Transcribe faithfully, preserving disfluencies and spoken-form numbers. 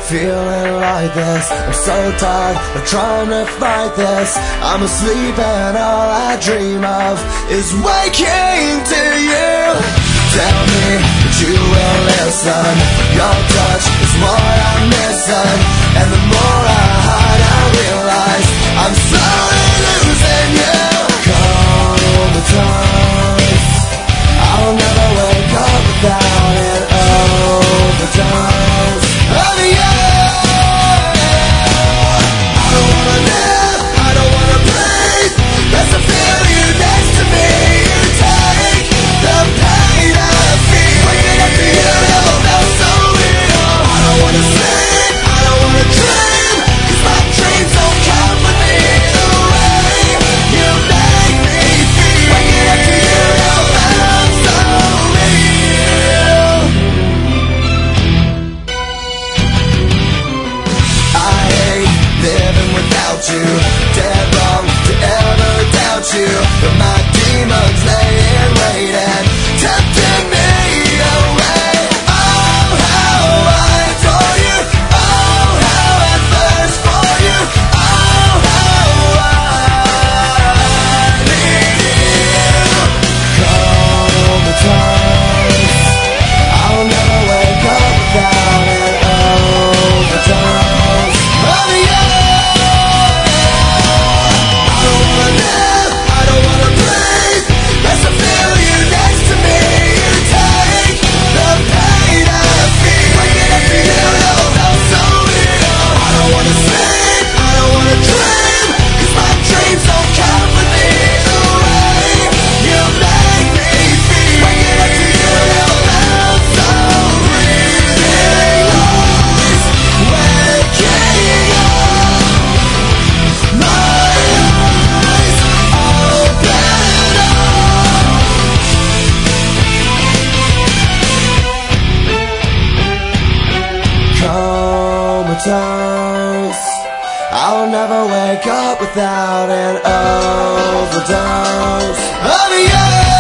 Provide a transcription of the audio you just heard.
feeling like this. I'm so tired of trying to fight this. I'm asleep and all I dream of is waking to you. Tell me that you will listen. Your touch is what I'm missing, and the more I hide I realize I'm slowly losing you. Comatose, I'll never wake up without an overdose of you. I don't wanna live, I don't wanna breathe. There's a feel you next to me. You take the pain I feel. Waking up to you never felt so real. I don't wanna sleep, I don't wanna dream, 'cause my dreams don't come with me. The way you make me feel. Waking up to you never felt so real. I hate living without you. Dead wrong to ever doubt you, but my demons lay in wait and tempting me away. Oh, how I adore you. Oh, how I thirst for you. Oh, how I need you. Comatose, I'll never wake up without an overdose of you. I don't wanna live, I don't wanna breathe. There's a feel you next to me. You take the pain I feel. Waking up to you never felt so real. I don't wanna sleep, I don't wanna dream, 'cause my dreams don't come with me. The way you make me feel. Waking up to you never felt so real. Eyes waking up, my eyes open up. Comatose, I'll never wake up without an overdose of you.